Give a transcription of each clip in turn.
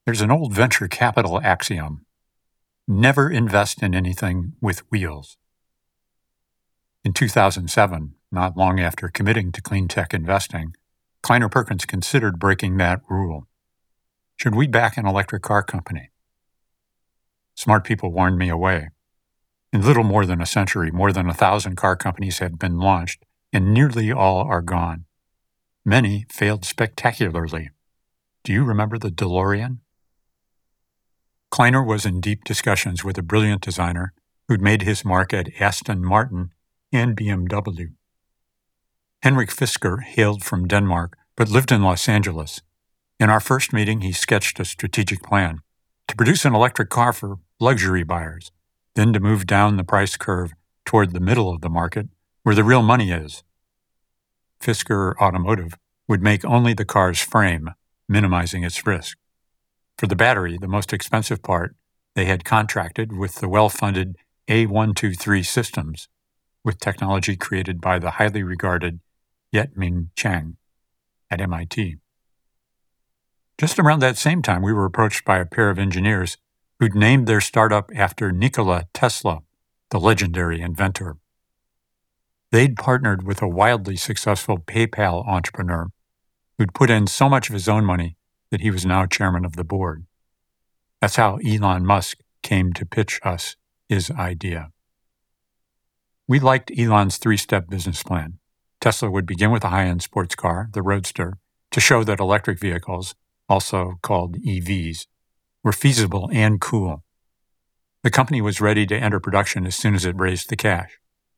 There's an old venture capital axiom: never invest in anything with wheels. In 2007, not long after committing to clean tech investing, Kleiner Perkins considered breaking that rule. Should we back an electric car company? Smart people warned me away. In little more than a century, more than 1,000 car companies have been launched, and nearly all are gone. Many failed spectacularly. Do you remember the DeLorean? Kleiner was in deep discussions with a brilliant designer who'd made his mark at Aston Martin and BMW. Henrik Fisker hailed from Denmark but lived in Los Angeles. In our first meeting, he sketched a strategic plan to produce an electric car for luxury buyers, then to move down the price curve toward the middle of the market where the real money is. Fisker Automotive would make only the car's frame, minimizing its risk. For the battery, the most expensive part, they had contracted with the well-funded A123 Systems, with technology created by the highly regarded Yet-Ming Chang at MIT. Just around that same time, we were approached by a pair of engineers who'd named their startup after Nikola Tesla, the legendary inventor. They'd partnered with a wildly successful PayPal entrepreneur who'd put in so much of his own money that he was now chairman of the board. That's how Elon Musk came to pitch us his idea. We liked Elon's three-step business plan. Tesla would begin with a high-end sports car, the Roadster, to show that electric vehicles, also called EVs, were feasible and cool. The company was ready to enter production as soon as it raised the cash.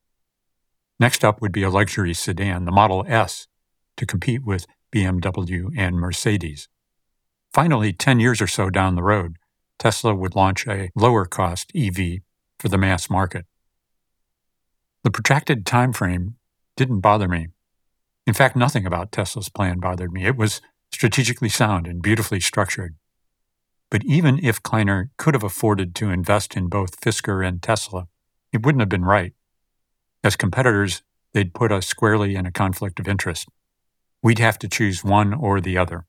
Next up would be a luxury sedan, the Model S, to compete with BMW and Mercedes. Finally, 10 years or so down the road, Tesla would launch a lower-cost EV for the mass market. The protracted time frame didn't bother me. In fact, nothing about Tesla's plan bothered me. It was strategically sound and beautifully structured. But even if Kleiner could have afforded to invest in both Fisker and Tesla, it wouldn't have been right. As competitors, they'd put us squarely in a conflict of interest. We'd have to choose one or the other.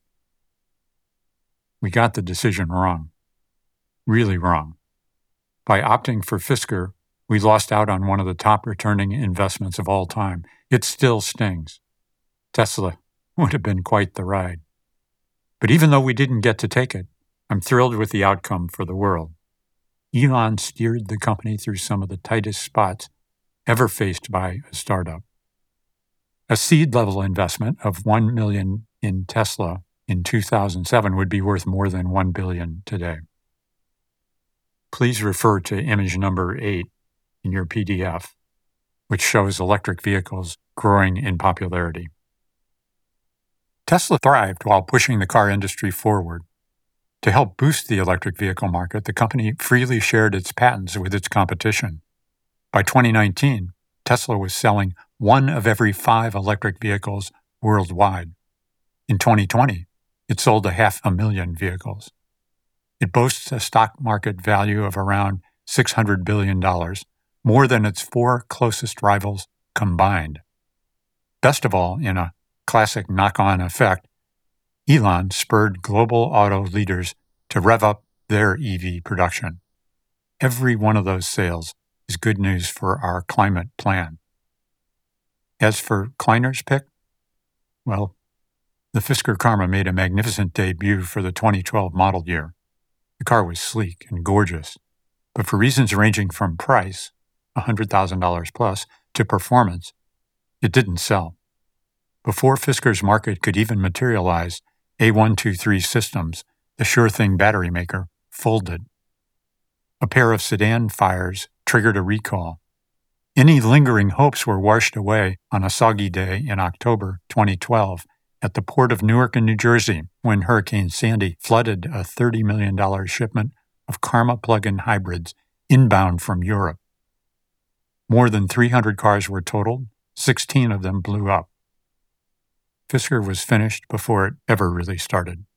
We got the decision wrong. Really wrong. By opting for Fisker, we lost out on one of the top returning investments of all time. It still stings. Tesla would have been quite the ride. But even though we didn't get to take it, I'm thrilled with the outcome for the world. Elon steered the company through some of the tightest spots ever faced by a startup. A seed-level investment of $1 million in Tesla in 2007 would be worth more than $1 billion today. Please refer to image number 8 in your PDF, which shows electric vehicles growing in popularity. Tesla thrived while pushing the car industry forward. To help boost the electric vehicle market, the company freely shared its patents with its competition. By 2019, Tesla was selling 1 of every 5 electric vehicles worldwide. In 2020, it sold 500,000 vehicles. It boasts a stock market value of around $600 billion, more than its 4 closest rivals combined. Best of all, in a classic knock-on effect, Elon spurred global auto leaders to rev up their EV production. Every one of those sales is good news for our climate plan. As for Kleiner's pick, well, the Fisker Karma made a magnificent debut for the 2012 model year. The car was sleek and gorgeous, but for reasons ranging from price, $100,000 plus, to performance, it didn't sell. Before Fisker's market could even materialize, A123 Systems, the Sure Thing battery maker, folded. A pair of sedan fires triggered a recall. Any lingering hopes were washed away on a soggy day in October 2012 at the port of Newark in New Jersey when Hurricane Sandy flooded a $30 million shipment of Karma plug-in hybrids inbound from Europe. More than 300 cars were totaled, 16 of them blew up. Fisker was finished before it ever really started.